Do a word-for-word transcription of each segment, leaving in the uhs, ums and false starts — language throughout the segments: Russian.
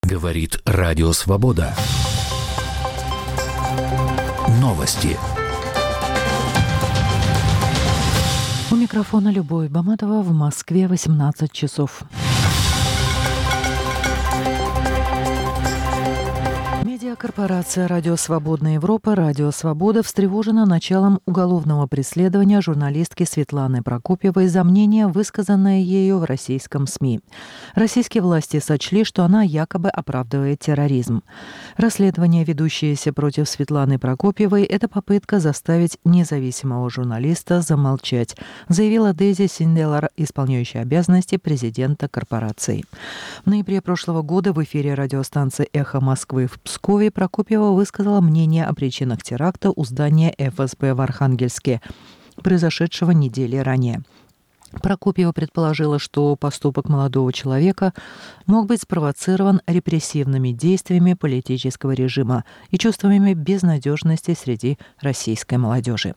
Говорит Радио Свобода. Новости. У микрофона Любовь Баматова. В Москве восемнадцать часов. Медиакорпорация «Радио Свободная Европа» «Радио Свобода» встревожена началом уголовного преследования журналистки Светланы Прокопьевой за мнение, высказанное ею в российском СМИ. Российские власти сочли, что она якобы оправдывает терроризм. Расследование, ведущееся против Светланы Прокопьевой, это попытка заставить независимого журналиста замолчать, заявила Дейзи Синделар, исполняющая обязанности президента корпорации. В ноябре прошлого года в эфире радиостанции «Эхо Москвы» в Пскове Прокопьева высказала мнение о причинах теракта у здания эф эс бэ в Архангельске, произошедшего недели ранее. Прокопьева предположила, что поступок молодого человека мог быть спровоцирован репрессивными действиями политического режима и чувствами безнадежности среди российской молодежи.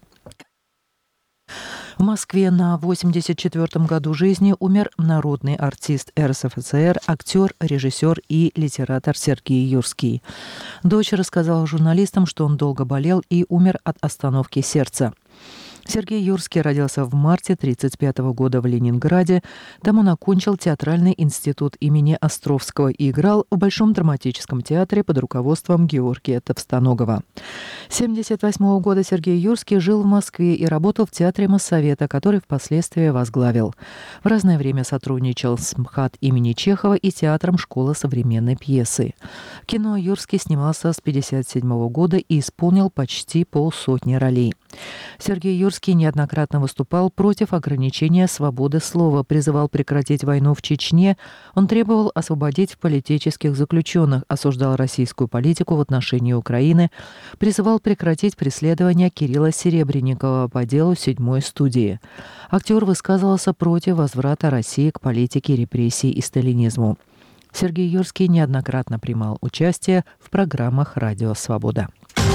В Москве на восемьдесят четвёртом году жизни умер народный артист эр эс эф эс ер, актер, режиссер и литератор Сергей Юрский. Дочь рассказала журналистам, что он долго болел и умер от остановки сердца. Сергей Юрский родился в марте тысяча девятьсот тридцать пятого года в Ленинграде. Там он окончил театральный институт имени Островского и играл в Большом драматическом театре под руководством Георгия Товстоногова. С тысяча девятьсот семьдесят восьмого года Сергей Юрский жил в Москве и работал в театре Моссовета, который впоследствии возглавил. В разное время сотрудничал с МХАТ имени Чехова и театром «Школа современной пьесы». В кино Юрский снимался с тысяча девятьсот пятьдесят седьмого года и исполнил почти полсотни ролей. Сергей Юрский неоднократно выступал против ограничения свободы слова, призывал прекратить войну в Чечне, он требовал освободить политических заключенных, осуждал российскую политику в отношении Украины, призывал прекратить преследование Кирилла Серебренникова по делу седьмой студии. Актер высказывался против возврата России к политике репрессий и сталинизму. Сергей Юрский неоднократно принимал участие в программах «Радио Свобода».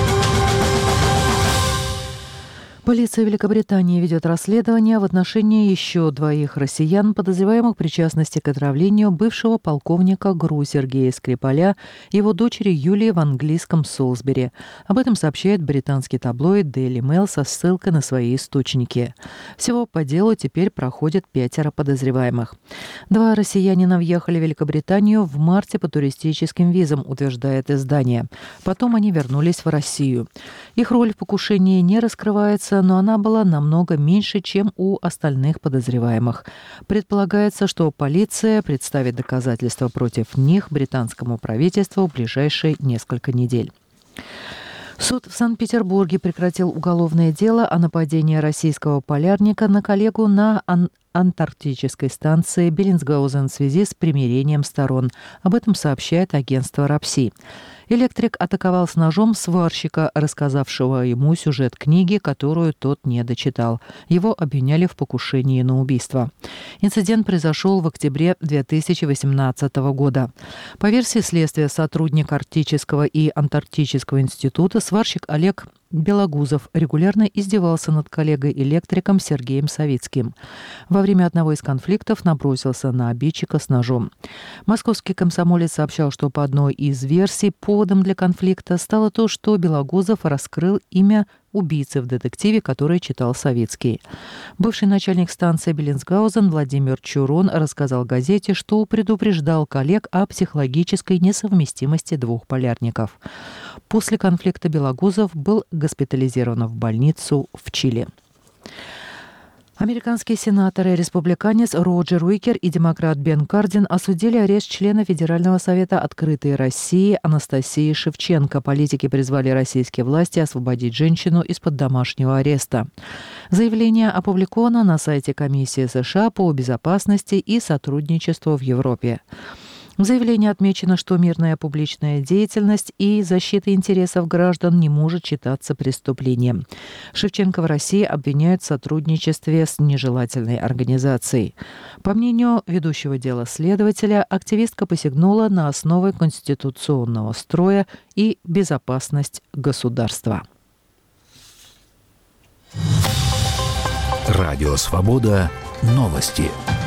Полиция Великобритании ведет расследование в отношении еще двоих россиян, подозреваемых в причастности к отравлению бывшего полковника ГРУ Сергея Скрипаля и его дочери Юлии в английском Солсбери. Об этом сообщает британский таблоид Daily Mail со ссылкой на свои источники. Всего по делу теперь проходят пятеро подозреваемых. Два россиянина въехали в Великобританию в марте по туристическим визам, утверждает издание. Потом они вернулись в Россию. Их роль в покушении не раскрывается, но она была намного меньше, чем у остальных подозреваемых. Предполагается, что полиция представит доказательства против них британскому правительству в ближайшие несколько недель. Суд в Санкт-Петербурге прекратил уголовное дело о нападении российского полярника на коллегу на ан- антарктической станции Беллинсгаузен в связи с примирением сторон. Об этом сообщает агентство РАПСИ. Электрик атаковал с ножом сварщика, рассказавшего ему сюжет книги, которую тот не дочитал. Его обвиняли в покушении на убийство. Инцидент произошел в октябре две тысячи восемнадцатого года. По версии следствия, сотрудник Арктического и Антарктического института сварщик Олег Белогузов регулярно издевался над коллегой-электриком Сергеем Савицким. Во время одного из конфликтов набросился на обидчика с ножом. Московский комсомолец сообщал, что по одной из версий поводом для конфликта стало то, что Белогузов раскрыл имя убийцы в детективе, который читал Савицкий. Бывший начальник станции Беллинсгаузен Владимир Чурон рассказал газете, что предупреждал коллег о психологической несовместимости двух полярников. После конфликта Белогузов был госпитализирован в больницу в Чили. Американские сенаторы, республиканец Роджер Уикер и демократ Бен Кардин осудили арест члена Федерального совета «Открытой России» Анастасии Шевченко. Политики призвали российские власти освободить женщину из-под домашнего ареста. Заявление опубликовано на сайте Комиссии США по безопасности и сотрудничеству в Европе. В заявлении отмечено, что мирная публичная деятельность и защита интересов граждан не может считаться преступлением. Шевченко в России обвиняют в сотрудничестве с нежелательной организацией. По мнению ведущего дела следователя, активистка посягнула на основы конституционного строя и безопасность государства. Радио Свобода. Новости.